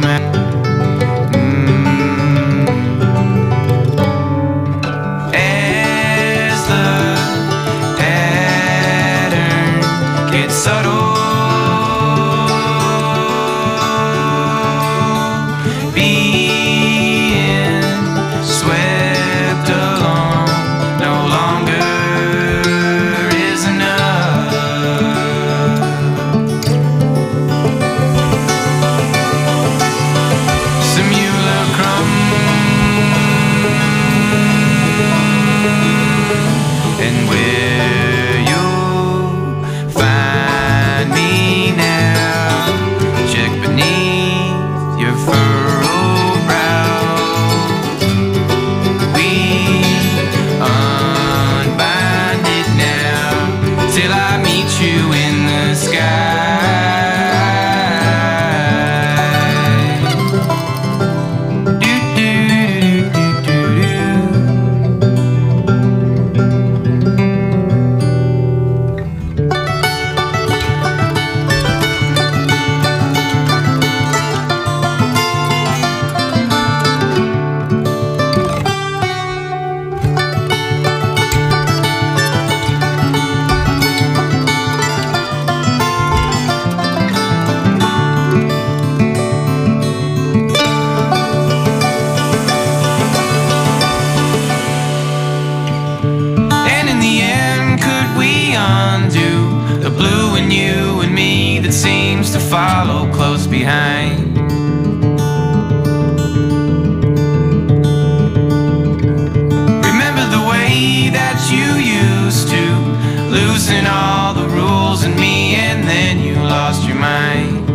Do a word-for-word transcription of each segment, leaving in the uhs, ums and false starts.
follow close behind. Remember the way that you used to loosen all the rules in me, and then you lost your mind.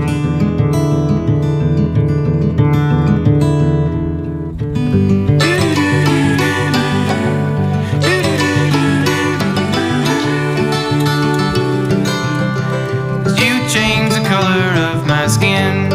Skin.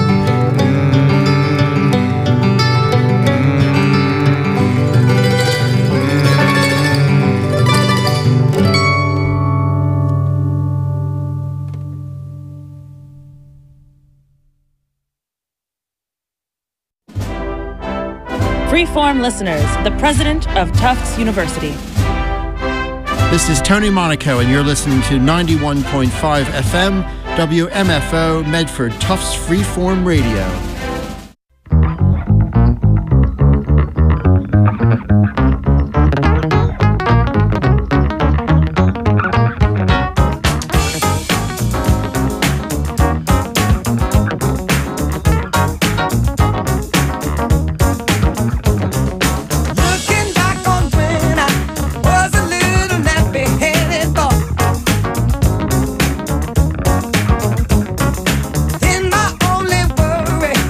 Freeform listeners, the president of Tufts University. This is Tony Monaco, and you're listening to ninety-one point five F M, W M F O, Medford, Tufts Freeform Radio. Then my only worry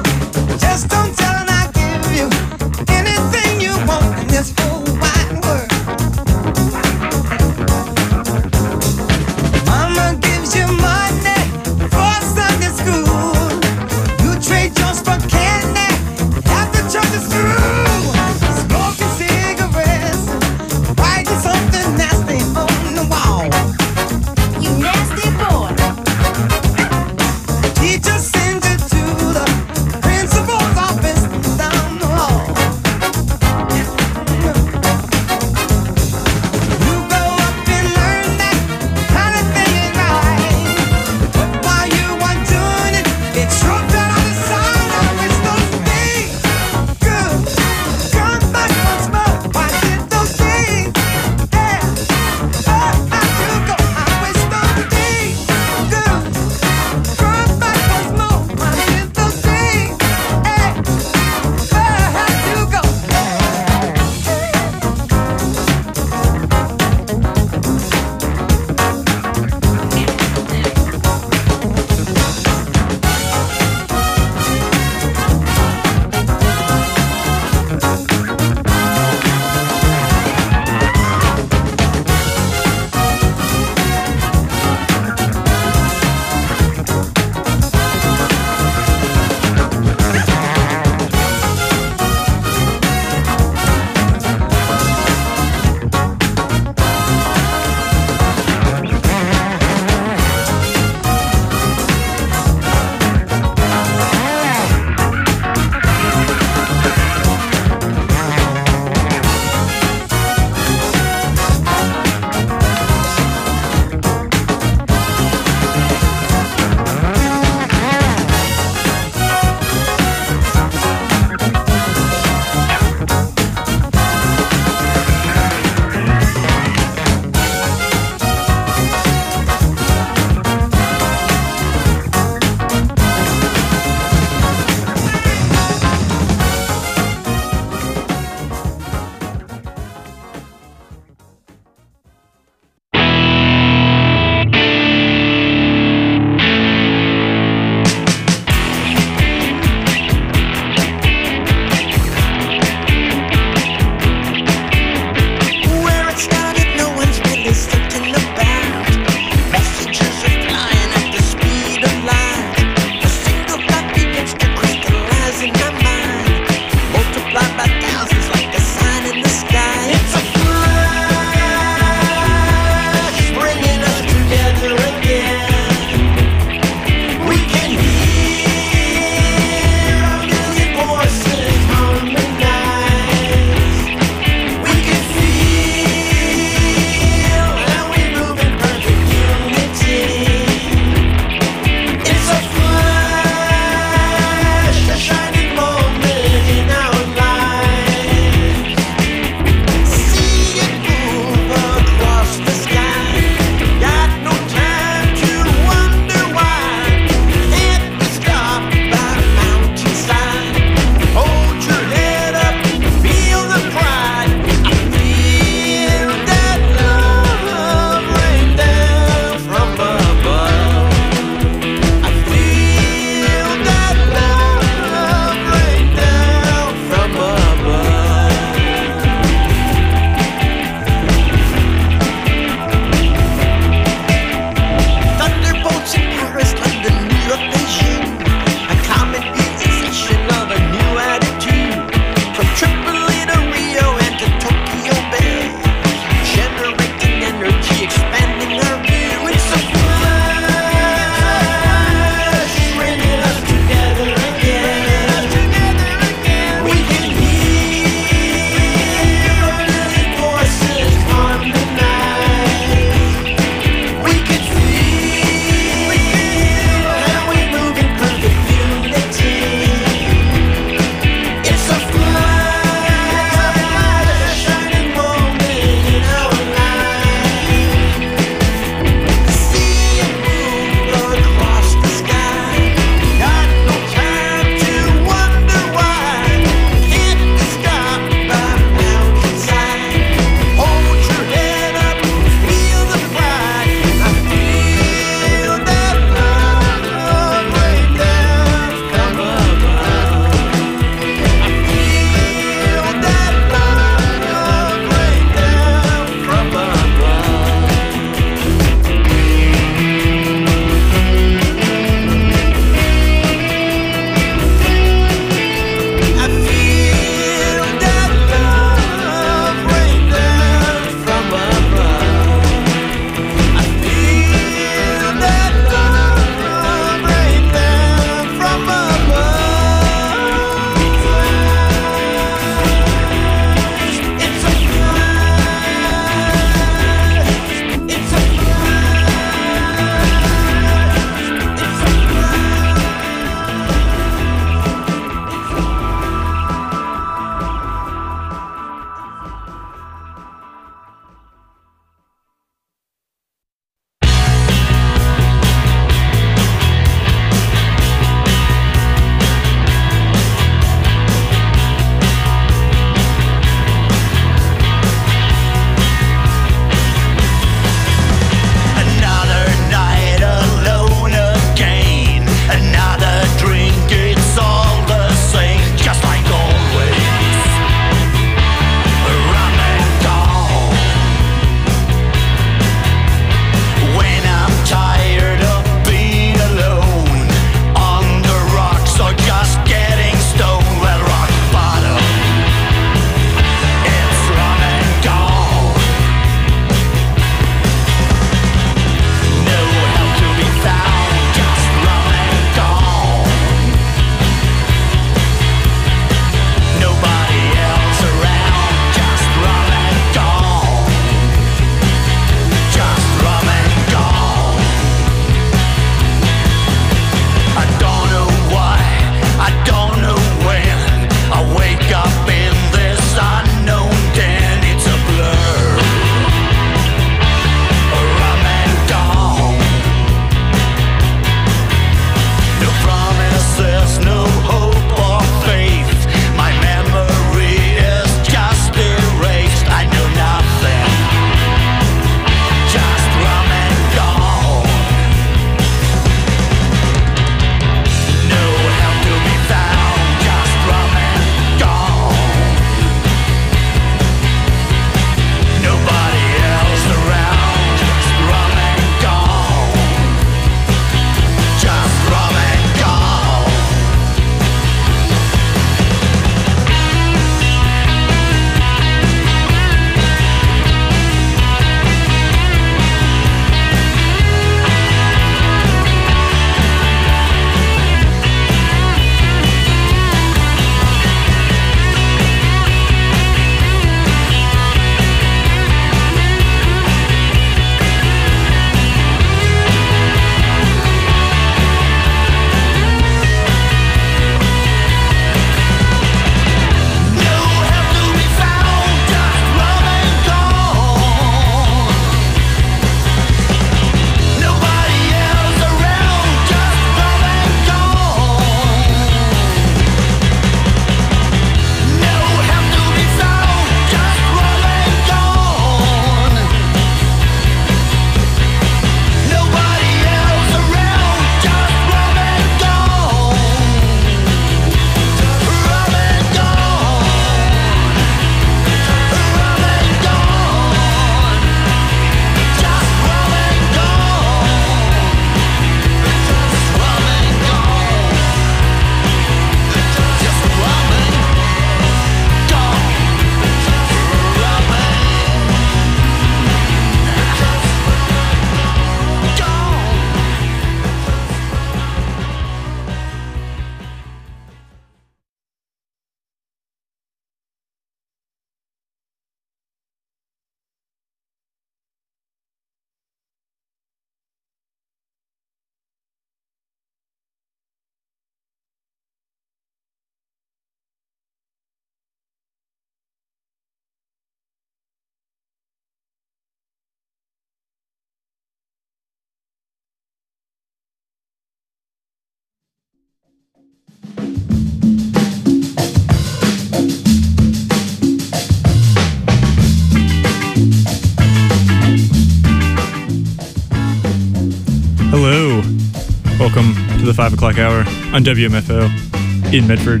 Welcome to the five o'clock hour on W M F O in Medford.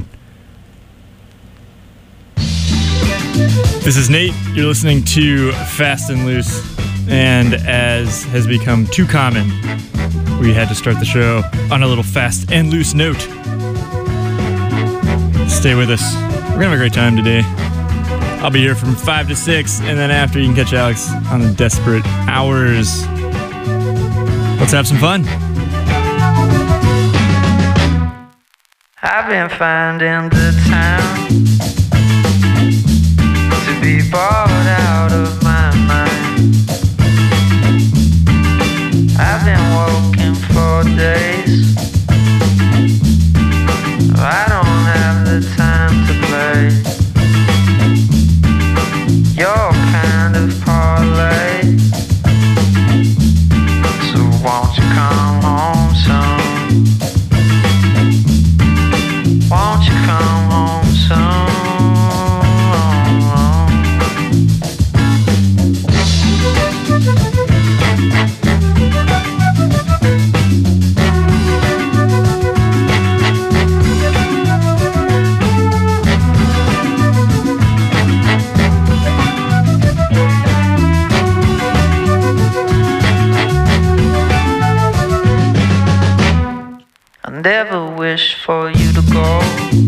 This is Nate. You're listening to Fast and Loose. And as has become too common, we had to start the show on a little fast and loose note. Stay with us. We're going to have a great time today. I'll be here from five to six, and then after you can catch Alex on the Desperate Hours. Let's have some fun. I've been finding the time to be bored out of my mind. I've been working for days. I don't have the time to play your kind of parlay. So won't you come home soon? Won't you come home soon? I never wish for you to go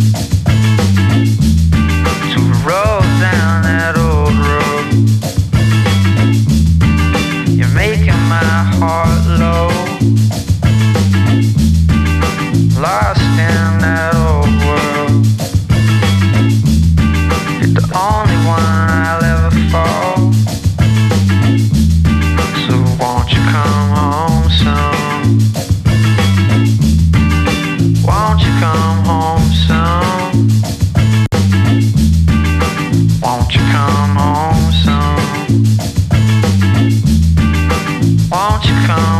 to roll down that old road. You're making my heart low, lost in that old world. You're the only one I'll ever fall. So won't you come home soon? Won't you come home soon? Won't you come home soon? Won't you come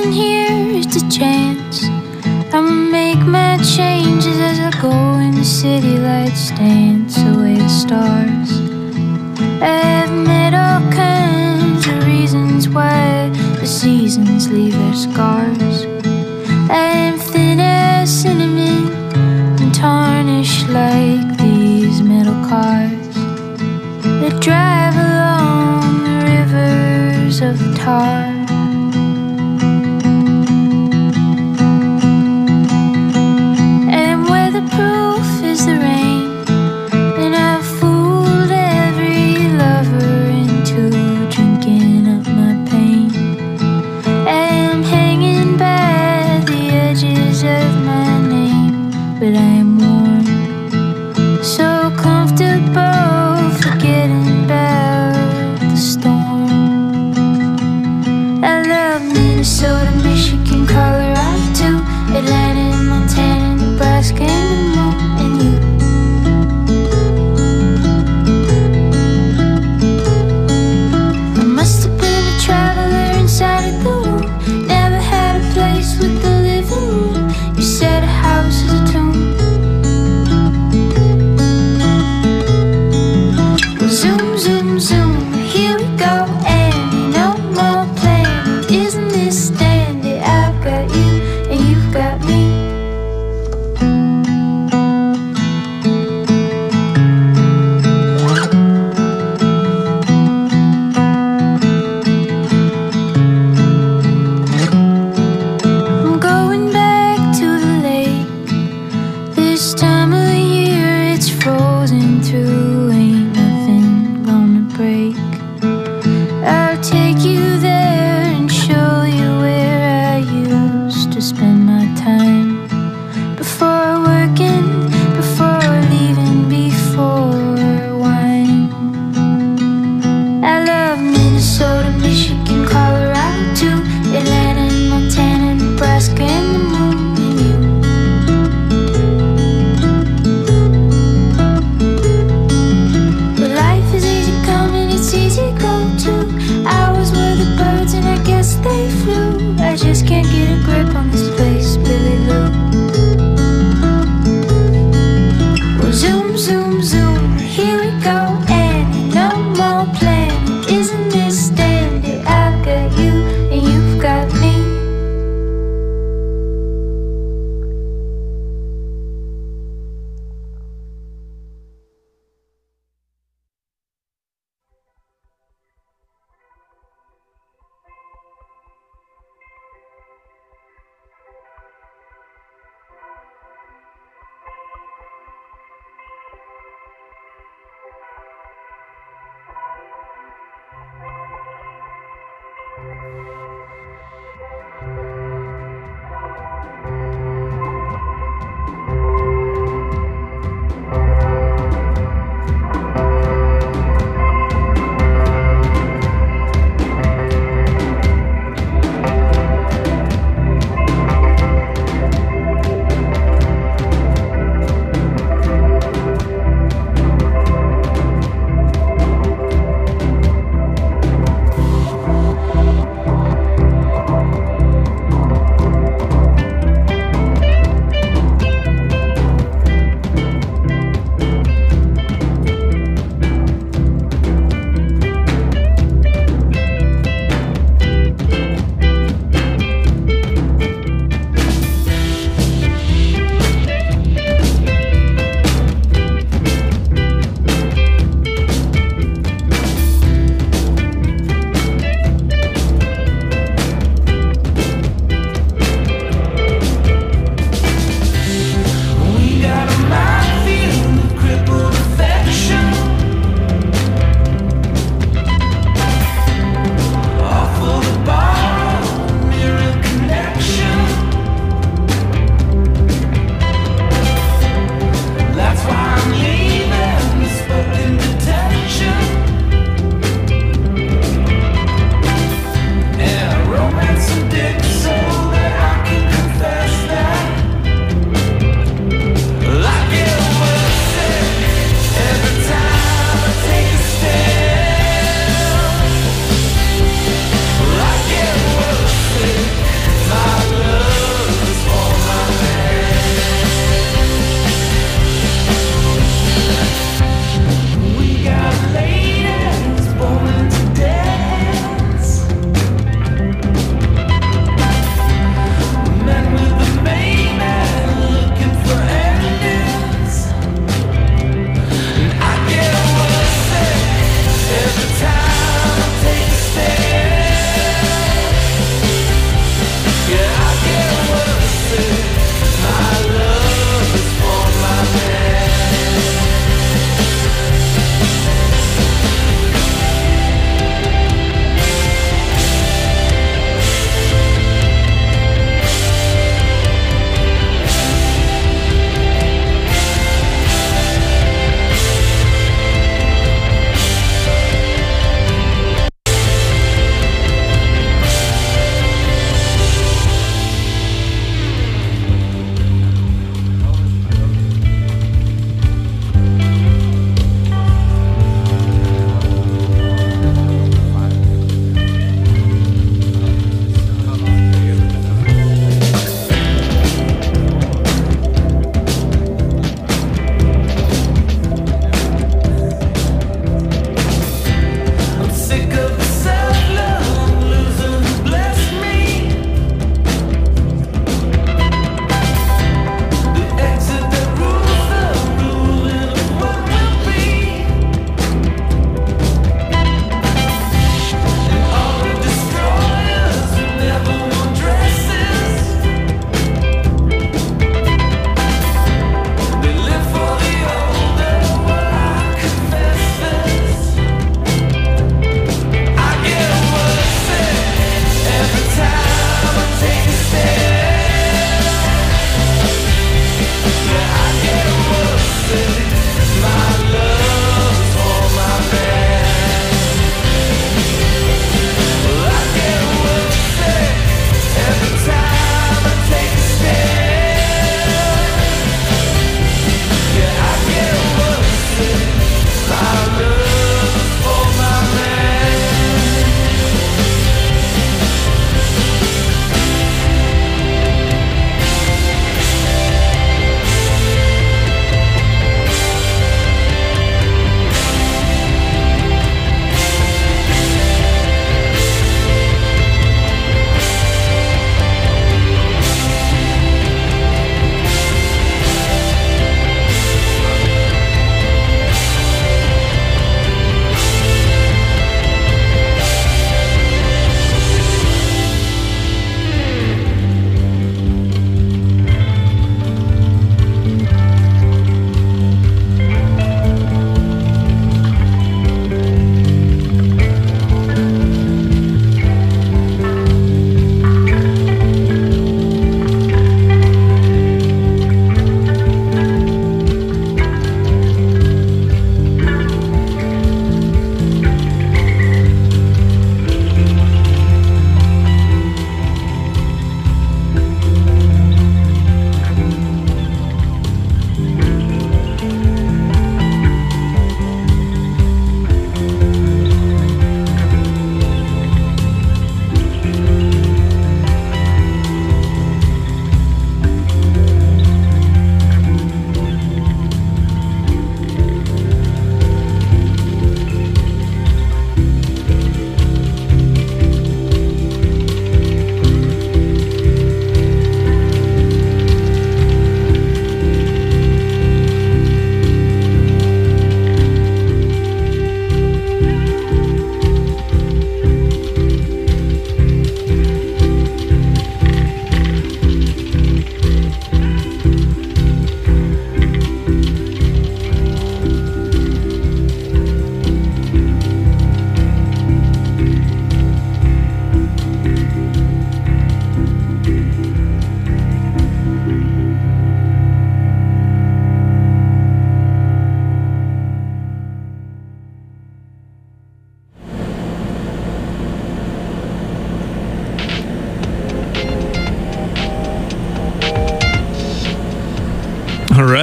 nothing here, it's a chance. I'ma make my changes as I go in the city lights dance away the stars. I've met all kinds of reasons why the seasons leave their scars. I am thin as cinnamon and tarnished like these metal cars that drive along the rivers of tar. But I am warm, so comfortable, forgetting about the storm. I love Minnesota, Michigan, Colorado too, Atlanta, Montana, Nebraska, and the moon, and you. I must have been a traveler inside of the room, never had a place with the living room. You said a house is a tomb. Zoom, zoom, zoom, here we go, and no more playing. Isn't this dandy? I've got you, and you've got me. I'm going back to the lake. This time of year it's frozen through. Ain't break. I'll take you there and show you where I used to spend my time. Before working, before leaving, before wine. I love Minnesota, Michigan, Colorado too, Atlanta, Montana, Nebraska, and the moon, and you. But life is easy coming, it's easy go too. Hours were the birds and I guess they flew. I just can't get a grip on this place, Billy Lou. Well, zoom, zoom, zoom, here we go, and no more planning. Isn't this dandy? I've got you and you've got me.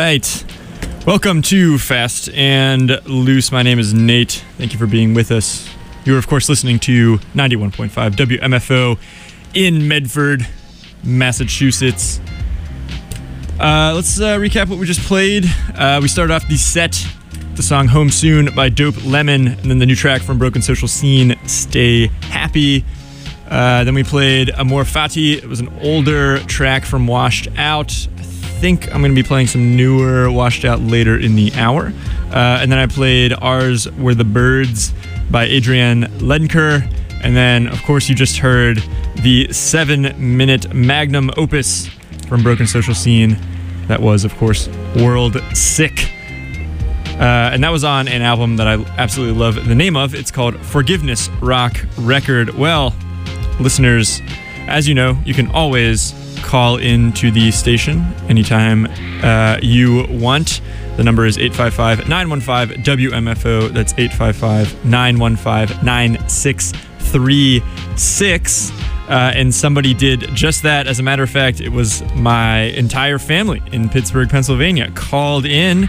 right. Welcome to Fast and Loose. My name is Nate. Thank you for being with us. You're, of course, listening to ninety-one point five W M F O in Medford, Massachusetts. Uh, let's uh, recap what we just played. Uh, we started off the set, the song Home Soon by Dope Lemon, and then the new track from Broken Social Scene, Stay Happy. Uh, then we played Amor Fati. It was an older track from Washed Out. I think I'm going to be playing some newer Washed Out later in the hour. Uh, and then I played Ours Were the Birds by Adrienne Lenker. And then, of course, you just heard the seven-minute magnum opus from Broken Social Scene. That was, of course, World Sick. Uh, and that was on an album that I absolutely love the name of. It's called Forgiveness Rock Record. Well, listeners, as you know, you can always call into the station anytime uh, you want. The number is eight five five, nine one five, W M F O. That's eight five five, nine one five, nine six three six. Uh, and somebody did just that. As a matter of fact, it was my entire family in Pittsburgh, Pennsylvania, called in.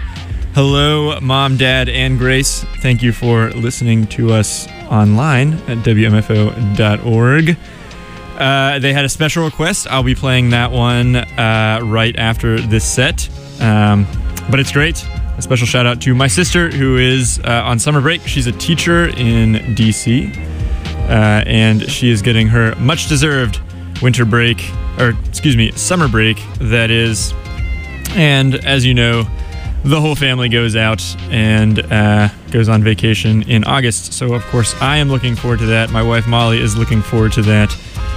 Hello, Mom, Dad, and Grace. Thank you for listening to us online at W M F O dot org. Uh, they had a special request. I'll be playing that one uh, right after this set. Um, but it's great. A special shout out to my sister, who is uh, on summer break. She's a teacher in D C, uh, and she is getting her much-deserved winter break, or excuse me, summer break, that is. And as you know, the whole family goes out and uh, goes on vacation in August. So, of course, I am looking forward to that. My wife, Molly, is looking forward to that.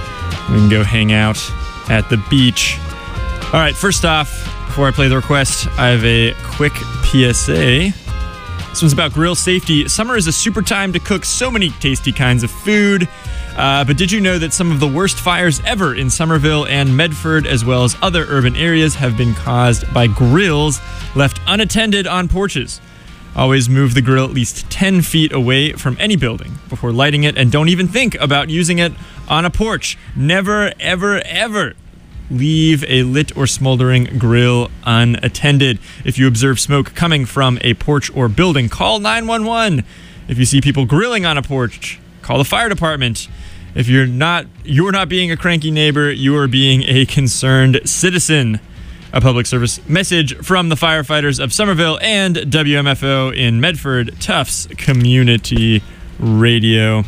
We can go hang out at the beach. All right, first off, before I play the request, I have a quick P S A. This one's about grill safety. Summer is a super time to cook so many tasty kinds of food. Uh, but did you know that some of the worst fires ever in Somerville and Medford, as well as other urban areas, have been caused by grills left unattended on porches? Always move the grill at least ten feet away from any building before lighting it, and don't even think about using it on a porch. Never, ever, ever leave a lit or smoldering grill unattended. If you observe smoke coming from a porch or building, call nine one one. If you see people grilling on a porch, call the fire department. If you're not, you're not being a cranky neighbor, you are being a concerned citizen. A public service message from the firefighters of Somerville and W M F O in Medford, Tufts Community Radio.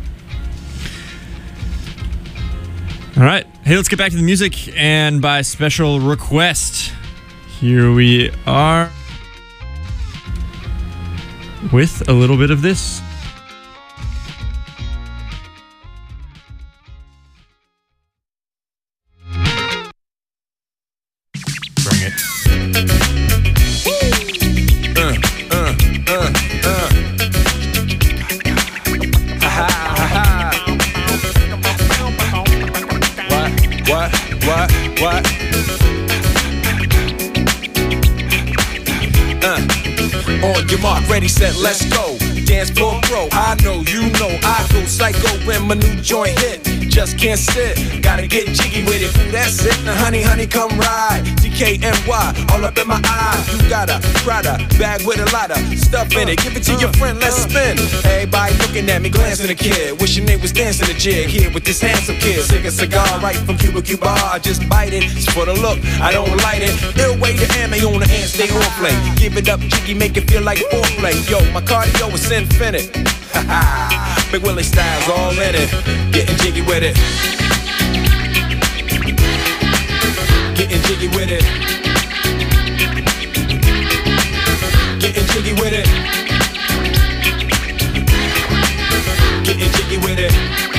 All right. Hey, let's get back to the music. And by special request, here we are with a little bit of this. Ready, set, let's go. Dance floor pro, I know, you know, I go psycho when my new joint hit. Just can't sit, gotta get jiggy with it. Ooh, that's it, now honey, honey, come ride. D K N Y, all up in my eyes. You got a Prada bag with a lot of stuff in it. Give it to your friend, let's spin. Everybody looking at me, glancing a kid. Wishing they was dancing a jig here with this handsome kid. Sick a cigar right from Cuba Cuba. I just bite it, it's for the look, I don't light it. Ill way to ammo on the hand, stay on play. Give it up, jiggy, make it feel like foreplay. Yo, my cardio is infinite. Big Willie style's all in it. Getting jiggy with it. Getting jiggy with it. Getting jiggy with it. Getting jiggy with it.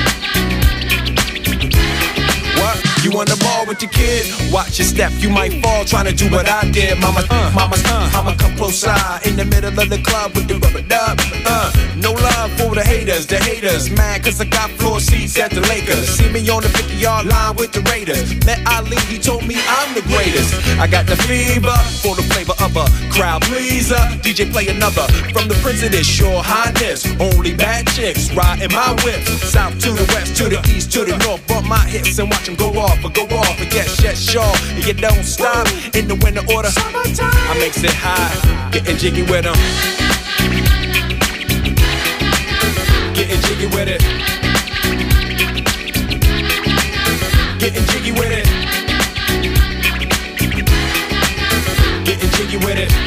What? You on the ball with your kid? Watch your step, you might fall trying to do what I did. Mama, uh, mama, uh, mama, come close side in the middle of the club with the rubber dub. Uh, no love for the haters, the haters mad cause I got floor seats at the Lakers. See me on the fifty-yard line with the Raiders. Met Ali, he told me I'm the greatest. I got the fever for the flavor of a crowd pleaser. D J play another from the Prince of this Your Highness. Only bad chicks riding my whip. South to the west, to the east, to the north. Bump my hips and watch them go off. go off and get shut short. And you don't stop in the winter order. I makes it high, getting jiggy with them. Getting jiggy with it. Getting jiggy with it. Getting jiggy with it.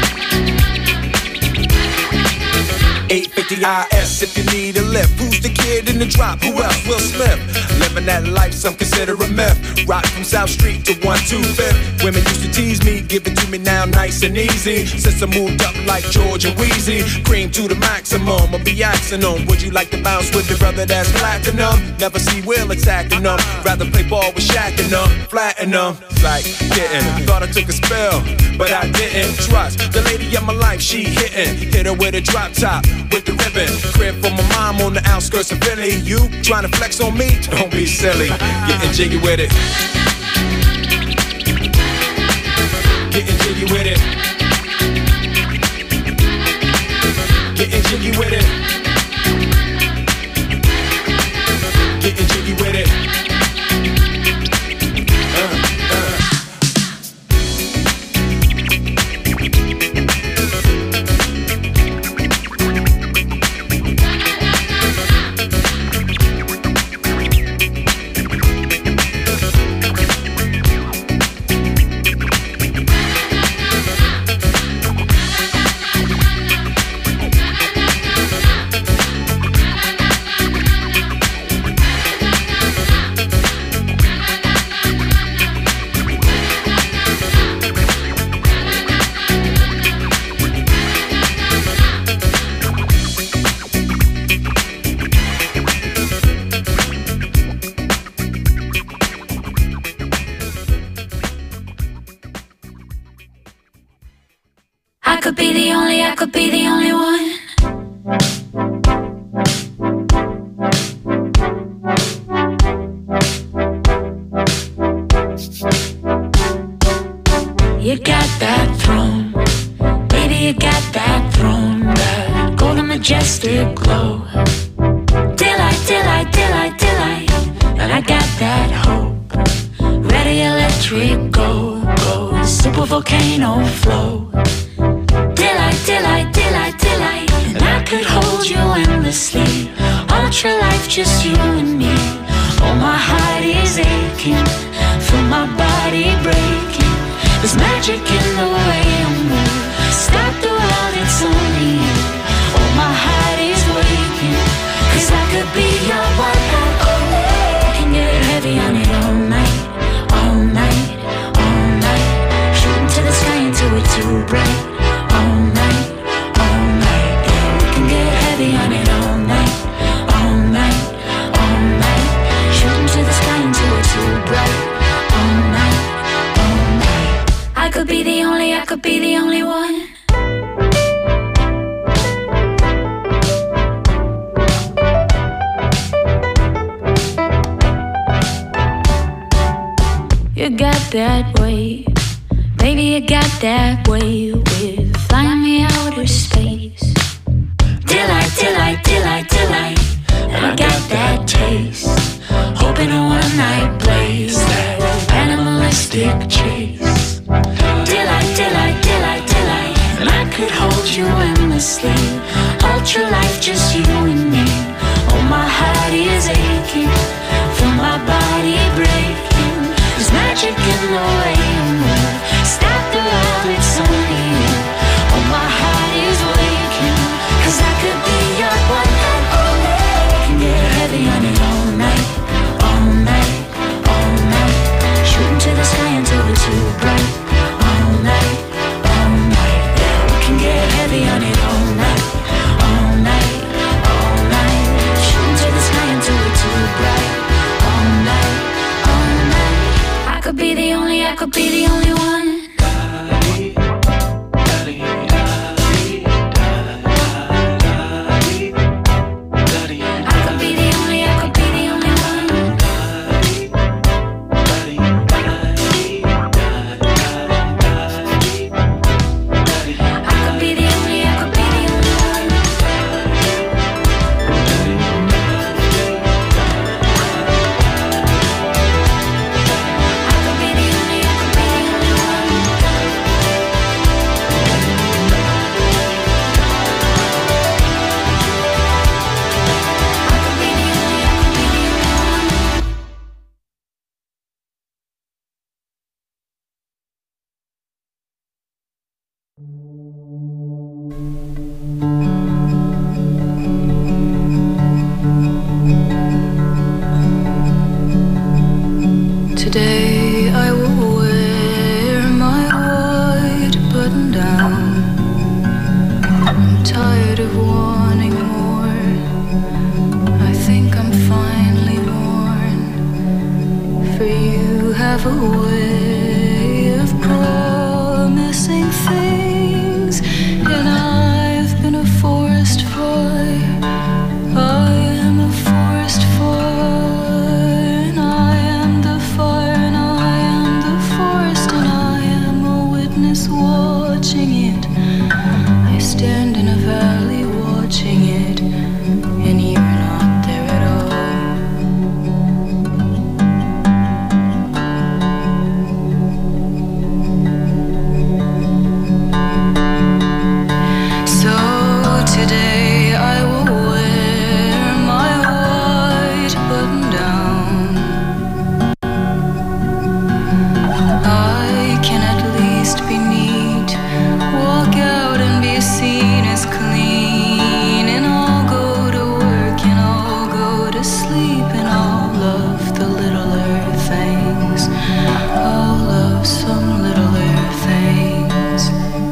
eight fifty I S if you need a lift. Who's the kid in the drop? Who else? Will Smith. Living that life, some consider a myth. Rock from South Street to one two fifth. Women used to tease me, give it to me now nice and easy. Since I moved up like George and Wheezy, cream to the maximum, I'll be axing them. Would you like to bounce with the brother that's platinum? Never see Will attacking them. Rather play ball with Shaq and them, flatten them. Like getting, thought I took a spell, but I didn't. Trust the lady of my life, she hitting. Hit her with a drop top, with the ribbon. Crib for my mom on the outskirts of Philly. You trying to flex on me? Don't be silly. Getting jiggy with it. Getting jiggy with it. Getting jiggy with it. Getting jiggy with it. Uh, uh. I could be the only, I could be the only one. You got that throne, baby, you got that throne, that golden majestic glow. Delight, delight, delight, delight, and I got that hope. Ready, electric, go, go, super volcano flow. Delight, delight, delight, delight, and I could hold you endlessly. Ultra life, just you and me. Oh, my heart is aching, feel my body breaking. There's magic in the way you move. Stop the world, it's only you. Oh, my heart is waking, cause I could be your one and only. Can get heavy on it all night, all night, all night. Shooting to the sky until we're too bright. All night, all night, yeah. We can get heavy on it all night, all night, all night. Shooting to the sky until we're too bright. All night, all night. I could be the only, I could be the only one. You got that way, baby, you got that way with flying me outer space. Delight, delight, delight, delight, and I got that taste. Hoping a one-night blaze, that animalistic chase. Delight, delight, delight, delight, and I could hold you endlessly. Ultra life, just you and me. Oh, my heart is aching, feel my body breaking. There's magic in the way you move. Stop the world, it's only you. Oh, my heart is waking, cause I could be your one and only. Can get heavy on it all night, all night, all night. Shooting to the sky until we're too bright. All night, all night, yeah. We can get heavy on it all night, all night, all night. Shooting to the sky until we're too bright. All night, all night. I could be the only, I could be the only one. have a way of promising things, and I've been a forest fire. I am a forest fire, and I am the fire, and I am the forest, and I am a witness watching it. I stand in a valley watching it, and you're not there at all. Today I will wear my white button down. I can at least be neat, walk out and be seen as clean, and I'll go to work and I'll go to sleep, and I'll love the littler things. I'll love some littler things.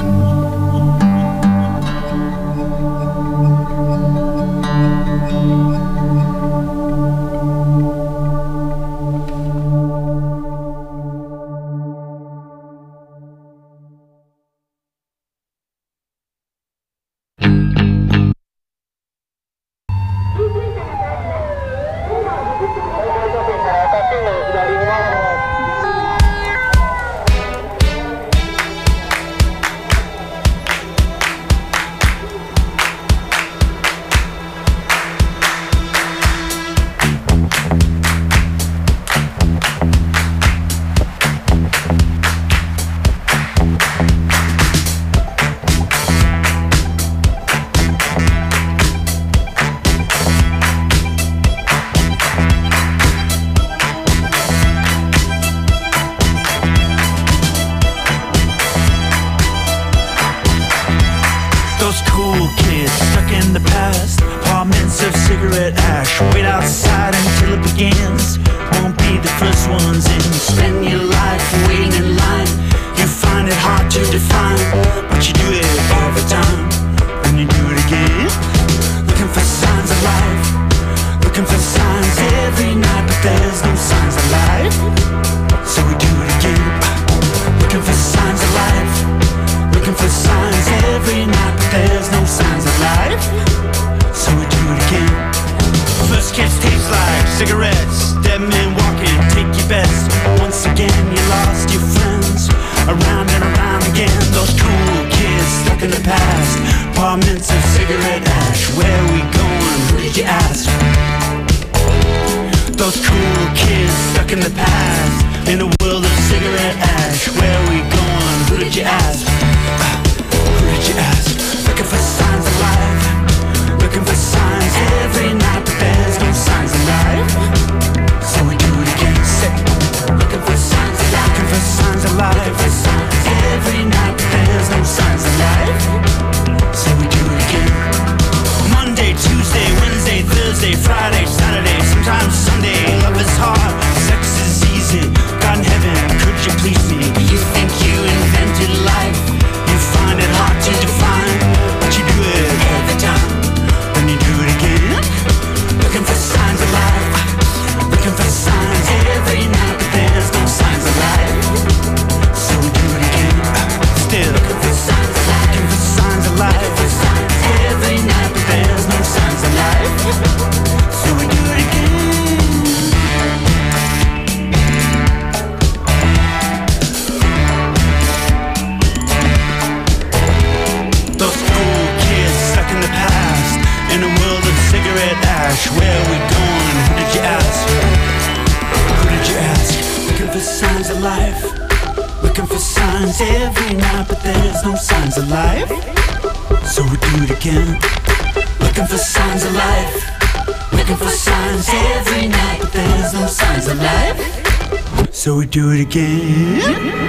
So we do it again.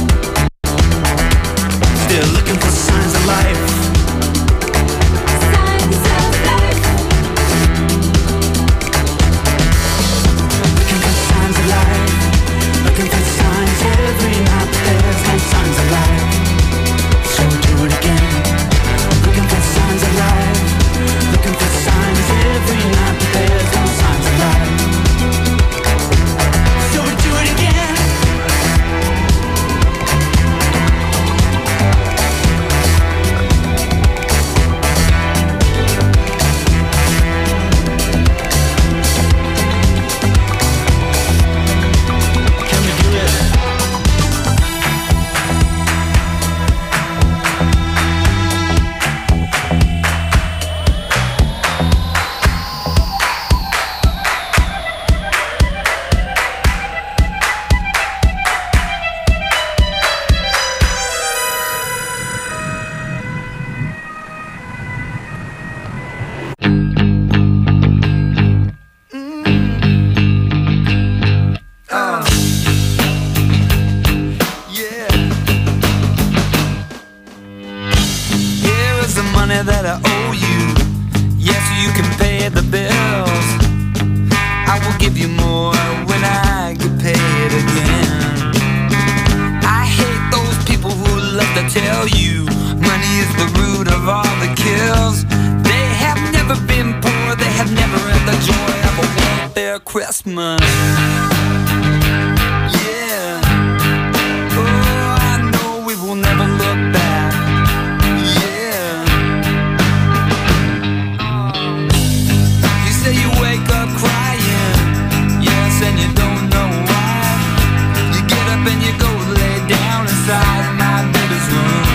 Still looking for signs of life. that I owe you. Yes, you can pay the bills. I will give you more when I get paid again. I hate those people who love to tell you money is the root of all the kills. They have never been poor, they have never had the joy of a welfare Christmas. Yeah. Oh, I know we will never look back. Yeah. You say you wake up crying, yes, and you don't know why. You get up and you go lay down inside my baby's room.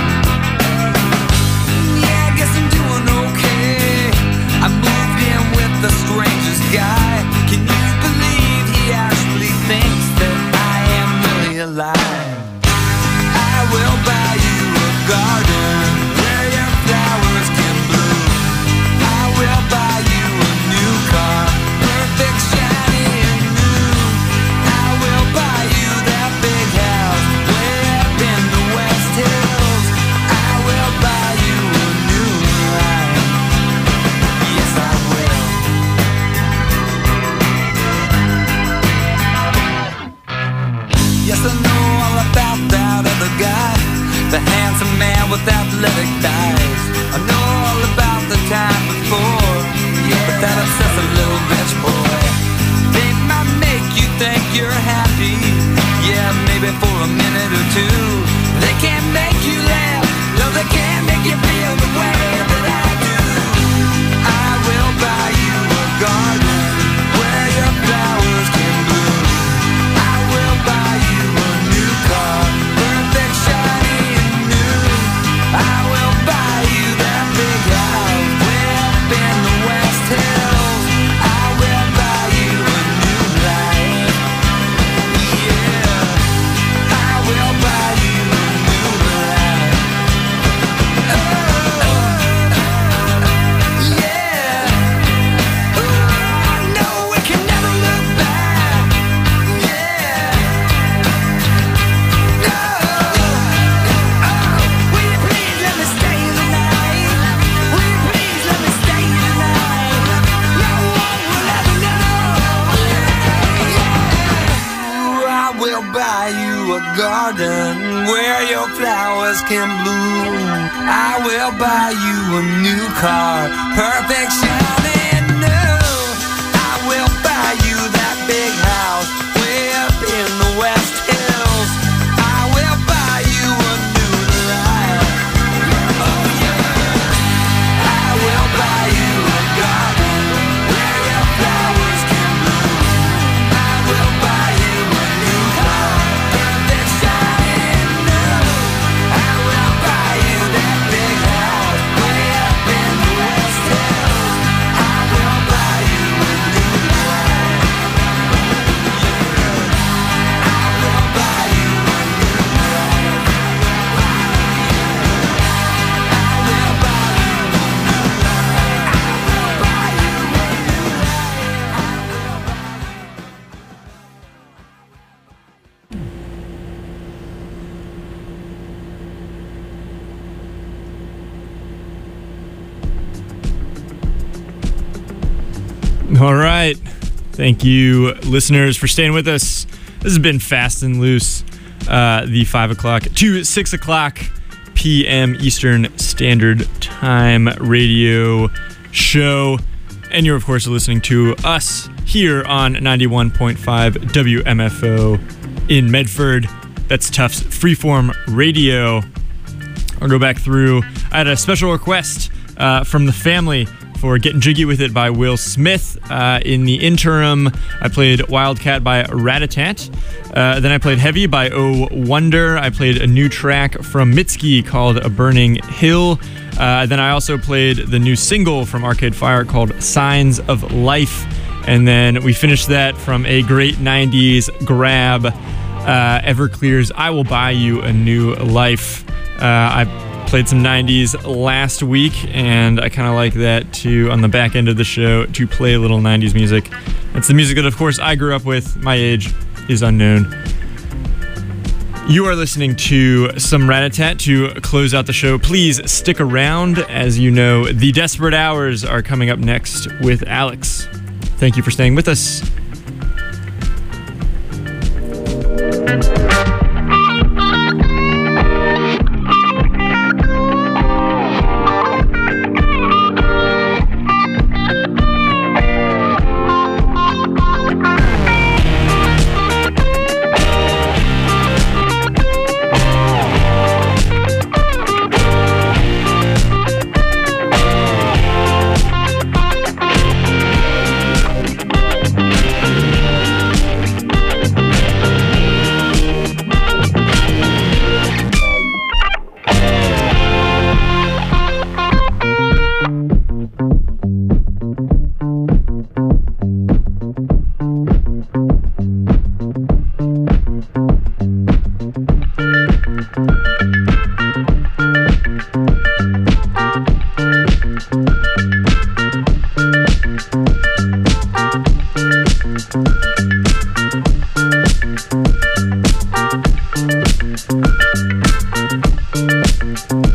Yeah, I guess I'm doing okay. I moved in with the strangest guy. Can you believe he actually thinks that I am really alive? I will buy you a garden where your flowers can bloom. I will buy you a new car, perfect, shiny and new. I will buy you that big house way up in the West Hills. I will buy you a new life. Yes, I will. Yes, I know all about that other guy, the handsome man with athletic thighs. I know all about the time before, yeah, but that obsessive little bitch boy, they might make you think you're happy, yeah, maybe for a minute or two. They can't make you laugh, no, they can't make you feel the way that I do. I will buy you a garden where your flowers can bloom. I will buy you a new car, perfect, shiny and new. I will buy you that big house way up in the West Hills. I will buy you a new life. Yeah, I will buy you a new life. Oh, yeah. Ooh, I know we can never look back. Yeah. Oh, oh, will you please let me stay the night? Will you please let me stay the night? No one will ever know. Ooh, I will buy you a garden where your flowers can bloom. I will buy you a new car, perfect, shiny and new. I will buy you that big house way up in the West Hills. I will buy you a new life. Oh yeah. I will buy you a garden where your flowers can bloom. I will buy you a new car, perfect, shiny and new. I will buy you that big house way up in the West Hills. I will buy you a new life. I will buy you a new life. I will buy you a new life. I will buy you a All right. Thank you, listeners, for staying with us. This has been Fast and Loose, uh, the five o'clock to six o'clock p m. Eastern Standard Time radio show. And you're, of course, listening to us here on ninety-one point five W M F O in Medford. That's Tufts Freeform Radio. I'll go back through. I had a special request uh, from the family for Getting Jiggy With It by Will Smith. Uh, in the interim, I played Wildcat by Ratatat. Uh, then I played Heavy by Oh Wonder. I played a new track from Mitski called A Burning Hill. Uh, then I also played the new single from Arcade Fire called Signs of Life. And then we finished that from a great nineties grab, uh, Everclear's I Will Buy You a New Life. Uh, I played some nineties last week, and I kind of like that too on the back end of the show to play a little nineties music. That's the music that, of course, I grew up with. My age is unknown. You are listening to some Rat-a-tat to close out the show. Please stick around. As you know, the Desperate Hours are coming up next with Alex. Thank you for staying with us. Thank you.